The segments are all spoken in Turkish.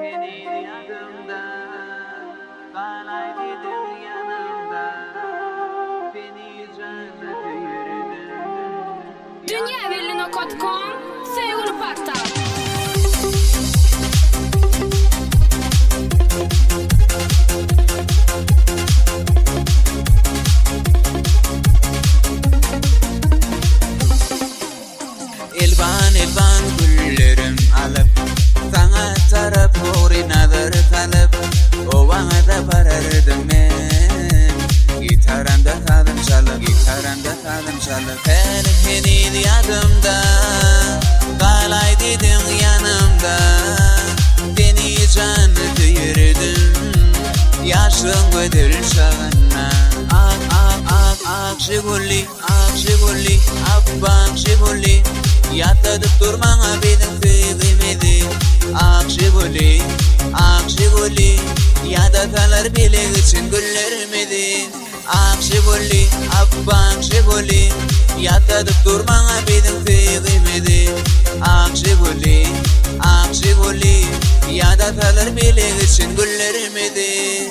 Beni yanımda, kalaydım yanımda. Beni cennete yürüdüm. Dünyavirlino.com Sevgili Park'ta. Elvan güllerim alıp sana taraf uğrinadır kalıp o vada parardım men Gitaramda tadım çalıp Henil yadımda kalaydın yanımda Beni cennete yürüdüm yaşın götür şağına Ak Jiguli Abbam Jiguli Yatadıp durmana benim kıymeti Ak Jiguli Yadatalar bile için güllermedi Ak Jiguli Abbam Jiguli Yatadıp durmana benim kıymeti Ak Jiguli Yadatalar bile için güllermedi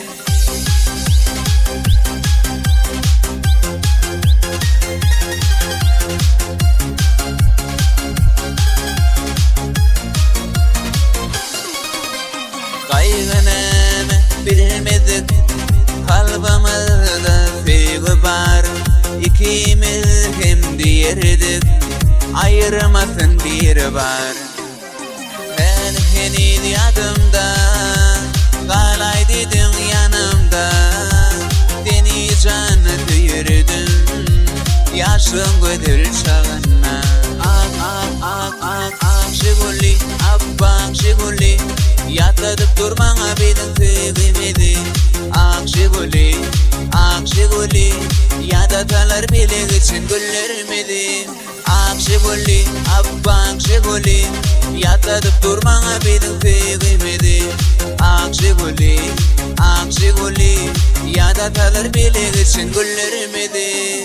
Kaygınımı bilmedik kalbimizde sevgi var İkimiz hem diyerdik ayırmasın bir var Henil yadımda kalaydın yanımda Seni cennete yürüdüm yaşın götür şağına Ak Jiguli Abbam Jiguli Yatadıp durmana benim kıymeti Ak Jiguli Yadatalar bile için güllermedi Ak Jiguli Abbam Jiguli Yatadıp durmana benim kıymeti Ak Jiguli Yadatalar bile için güllermedi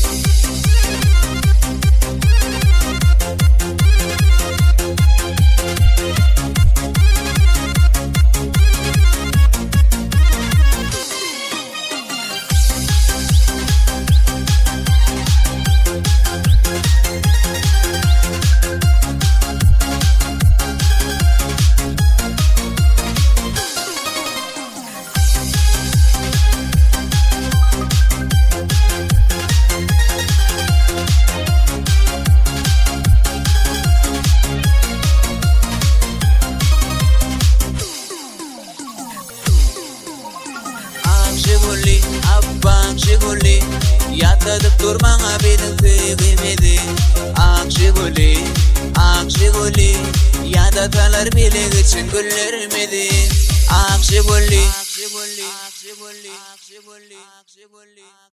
Abbam Jiguli Yatadıp durmana benim kıymeti Ak Jiguli Yadatalar bile için güllermedi Ak Jiguli